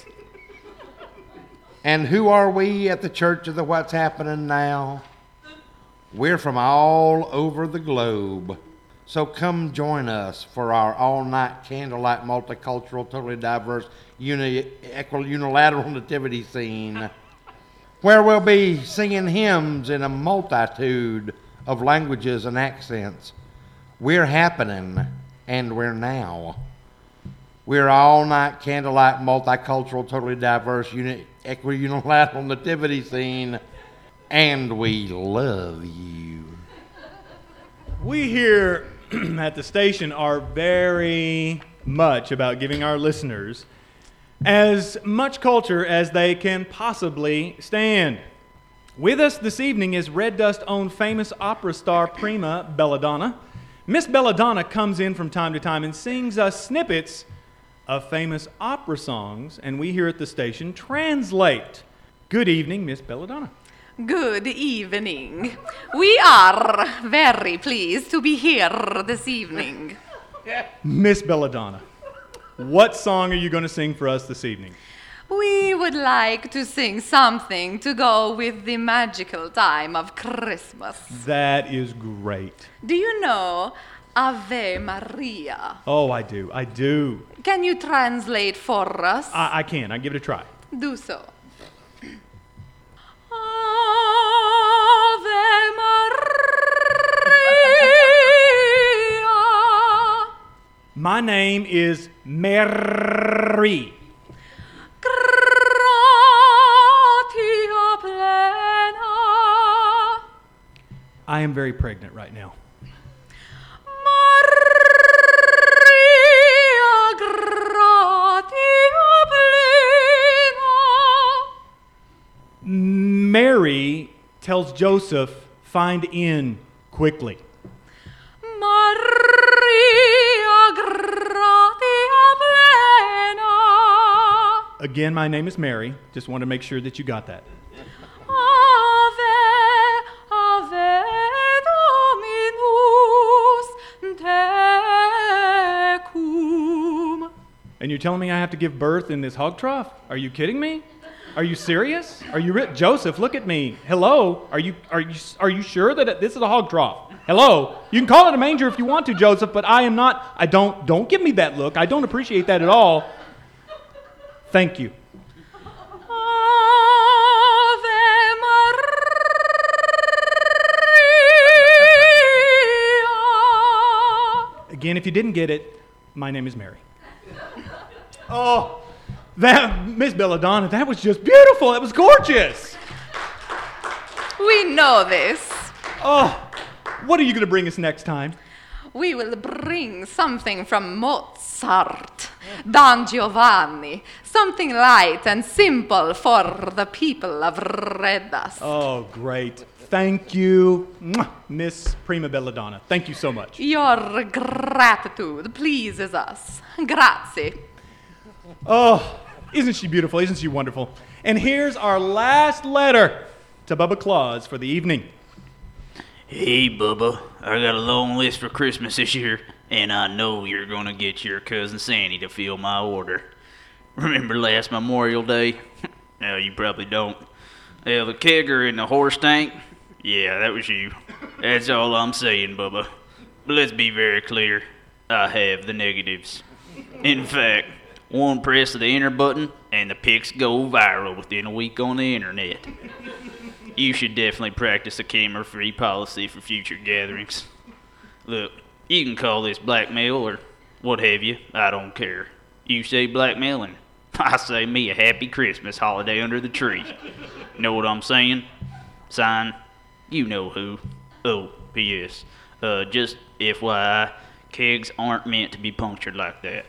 And who are we at the Church of the What's Happening Now? We're from all over the globe. So come join us for our all-night candlelight, multicultural, totally diverse, uni- equal-unilateral nativity scene, where we'll be singing hymns in a multitude of languages and accents. We're happening, and we're now. We're all-night candlelight, multicultural, totally diverse, uni- equal-unilateral nativity scene, and we love you. We here at the station are very much about giving our listeners as much culture as they can possibly stand. With us this evening is Red Dust's own famous opera star prima Belladonna. Miss Belladonna comes in from time to time and sings us snippets of famous opera songs, and we here at the station translate. Good evening, Miss Belladonna. Good evening. We are very pleased to be here this evening. Miss Belladonna, what song are you going to sing for us this evening? We would like to sing something to go with the magical time of Christmas. That is great. Do you know Ave Maria. Oh, I do. I do. Can you translate for us? I, I can. I give it a try. Do so. Ave Maria. My name is Mary. Gratia plena. I am very pregnant right now. Maria gratia plena. Mary tells Joseph, find in quickly. Maria gratia plena. Again, my name is Mary. Just want to make sure that you got that. Ave, ave Dominus tecum. And you're telling me I have to give birth in this hog trough? Are you kidding me? Are you serious? Are you ri- Joseph, look at me. Hello? Are you are you are you sure that this is a hog trough? Hello? You can call it a manger if you want to, Joseph, but I am not. I don't don't give me that look. I don't appreciate that at all. Thank you. Ave Maria. Again, if you didn't get it, my name is Mary. Oh, that Miss Belladonna, that was just beautiful. It was gorgeous. We know this. Oh, what are you going to bring us next time? We will bring something from Mozart, Don Giovanni, something light and simple for the people of Red Dust. Oh, great. Thank you, Mwah, Miss Prima Belladonna. Thank you so much. Your gratitude pleases us. Grazie. Oh, isn't she beautiful? Isn't she wonderful? And here's our last letter to Bubba Claus for the evening. Hey, Bubba, I got a long list for Christmas this year, and I know you're going to get your cousin Sandy to fill my order. Remember last Memorial Day? No, you probably don't. Well, the kegger and the horse tank? Yeah, that was you. That's all I'm saying, Bubba. But let's be very clear. I have the negatives. In fact, one press of the enter button, and the pics go viral within a week on the internet. You should definitely practice a camera-free policy for future gatherings. Look, you can call this blackmail or what have you. I don't care. You say blackmail, and I say me a happy Christmas holiday under the tree. Know what I'm saying? Sign, you know who. Oh, P S Uh, just F Y I, kegs aren't meant to be punctured like that.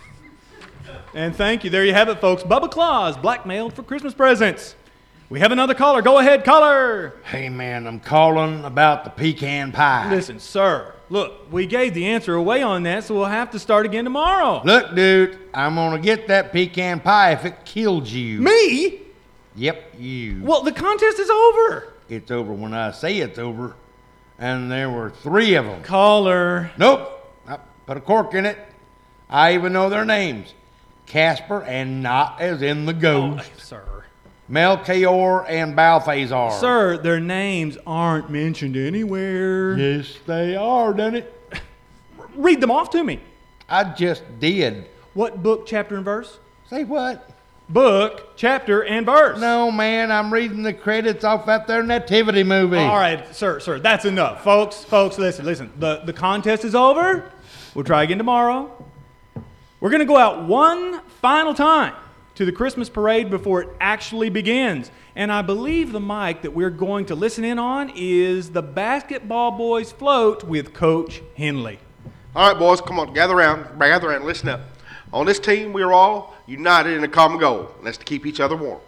And thank you. There you have it, folks. Bubba Claus, blackmailed for Christmas presents. We have another caller. Go ahead, caller. Hey, man, I'm calling about the pecan pie. Listen, sir. Look, we gave the answer away on that, so we'll have to start again tomorrow. Look, dude, I'm going to get that pecan pie if it killed you. Me? Yep, you. Well, the contest is over. It's over when I say it's over. And there were three of them. Caller. Nope. I put a cork in it. I even know their names. Casper and not as in the ghost. Oh, sir. Melchior and Balthazar. Sir, their names aren't mentioned anywhere. Yes, they are, doesn't it? Read them off to me. I just did. What book, chapter, and verse? Say what? Book, chapter, and verse. No, man, I'm reading the credits off that there nativity movie. All right, sir, sir, that's enough. Folks, folks, listen, listen. The, the contest is over. We'll try again tomorrow. We're going to go out one final time to the Christmas parade before it actually begins. And I believe the mic that we're going to listen in on is the Basketball Boys Float with Coach Henley. All right, boys, come on, gather around, gather around, listen up. On this team, we are all united in a common goal, and that's to keep each other warm.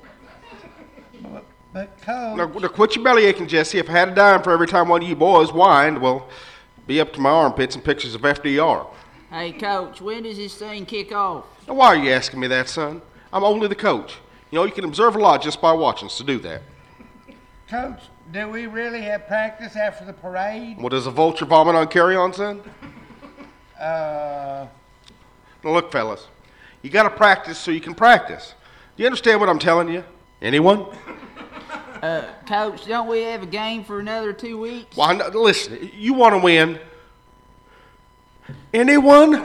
But, Coach. Now, now, quit your belly aching, Jesse. If I had a dime for every time one of you boys whined, well, be up to my armpits and pictures of F D R. Hey, Coach, when does this thing kick off? Now, why are you asking me that, son? I'm only the coach. You know, you can observe a lot just by watching, so do that. Coach, do we really have practice after the parade? Well, does a vulture vomit on carry-on, son? Uh... Now, look, fellas, you got to practice so you can practice. Do you understand what I'm telling you? Anyone? Uh, Coach, don't we have a game for another two weeks? Well, I know, listen, you want to win. Anyone?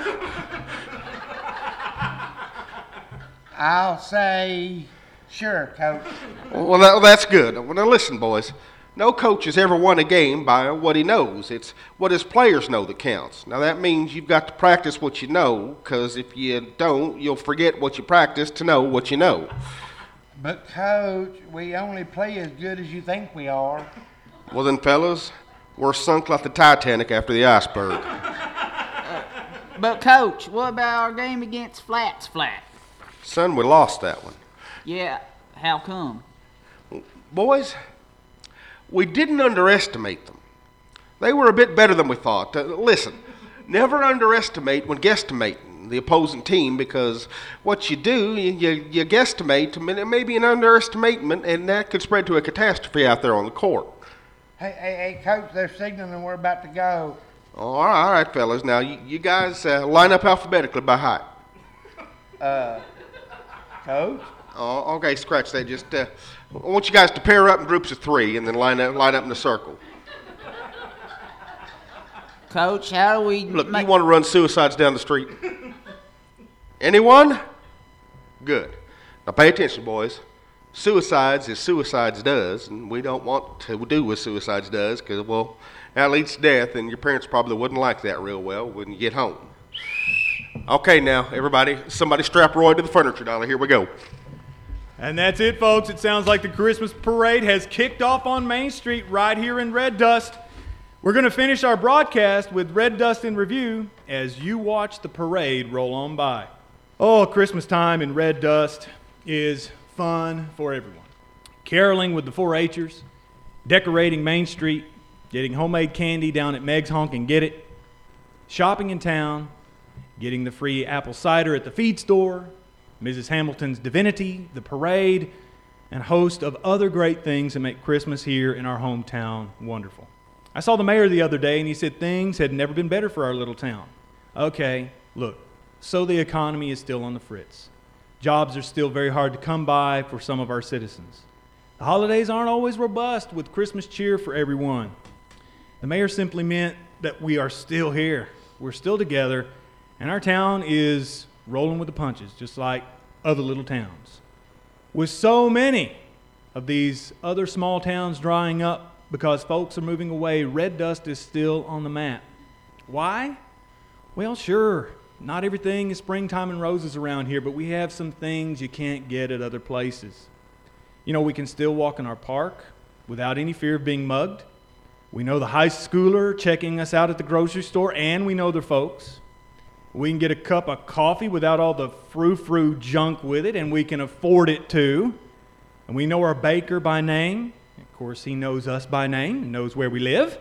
I'll say, sure, Coach. Well, that, that's good. Well, now listen, boys. No coach has ever won a game by what he knows. It's what his players know that counts. Now, that means you've got to practice what you know, because if you don't, you'll forget what you practice to know what you know. But, Coach, we only play as good as you think we are. Well, then, fellas, we're sunk like the Titanic after the iceberg. Uh, but, Coach, what about our game against Flats Flat? Son, we lost that one. Yeah, how come? Boys, we didn't underestimate them. They were a bit better than we thought. Uh, listen, never underestimate when guesstimating the opposing team, because what you do, you, you, you guesstimate, and it may be an underestimation, and that could spread to a catastrophe out there on the court. Hey, hey, hey, Coach, they're signaling we're about to go. Oh, all right, all right, fellas. Now, you, you guys uh, line up alphabetically by height. Uh, Coach? Oh, okay, scratch that. Just, uh, I want you guys to pair up in groups of three and then line up, line up in a circle. Coach, how do we... Look, make... you want to run suicides down the street? Anyone? Good. Now pay attention, boys. Suicides is suicides does, and we don't want to do what suicides does, because, well, that leads to death, and your parents probably wouldn't like that real well when you get home. Okay, now, everybody, somebody strap Roy to the furniture dolly. Here we go. And that's it, folks. It sounds like the Christmas parade has kicked off on Main Street right here in Red Dust. We're going to finish our broadcast with Red Dust in Review as you watch the parade roll on by. Oh, Christmas time in Red Dust is fun for everyone. Caroling with the four H'ers, decorating Main Street, getting homemade candy down at Meg's Honk and Get It, shopping in town, getting the free apple cider at the feed store, Missus Hamilton's Divinity, the parade, and a host of other great things that make Christmas here in our hometown wonderful. I saw the mayor the other day, and he said things had never been better for our little town. Okay, look, so the economy is still on the fritz. Jobs are still very hard to come by for some of our citizens. The holidays aren't always robust with Christmas cheer for everyone. The mayor simply meant that we are still here. We're still together, and our town is rolling with the punches, just like other little towns. With so many of these other small towns drying up because folks are moving away, Red Dust is still on the map. Why? Well, sure, not everything is springtime and roses around here, but we have some things you can't get at other places. You know, we can still walk in our park without any fear of being mugged. We know the high schooler checking us out at the grocery store, and we know their folks. We can get a cup of coffee without all the frou-frou junk with it, and we can afford it too. And we know our baker by name. Of course, he knows us by name and knows where we live.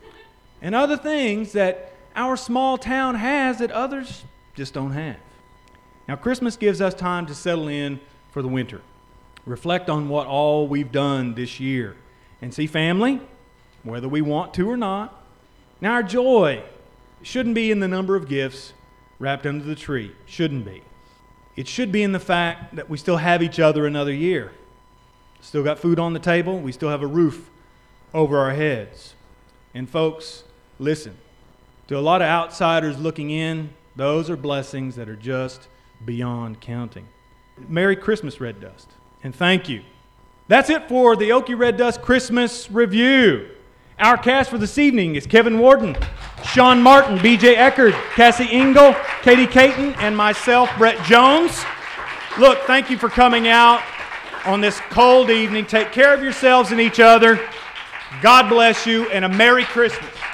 And other things that our small town has that others just don't have. Now, Christmas gives us time to settle in for the winter. Reflect on what all we've done this year. And see family, whether we want to or not. Now, our joy shouldn't be in the number of gifts wrapped under the tree. Shouldn't be. It should be in the fact that we still have each other another year. Still got food on the table. We still have a roof over our heads. And folks, listen. To a lot of outsiders looking in, those are blessings that are just beyond counting. Merry Christmas, Red Dust. And thank you. That's it for the Okie Red Dust Christmas Review. Our cast for this evening is Kevin Warden, Sean Martin, B J Eckerd, Cassie Engel, Katie Caton, and myself, Brett Jones. Look, thank you for coming out on this cold evening. Take care of yourselves and each other. God bless you, and a Merry Christmas.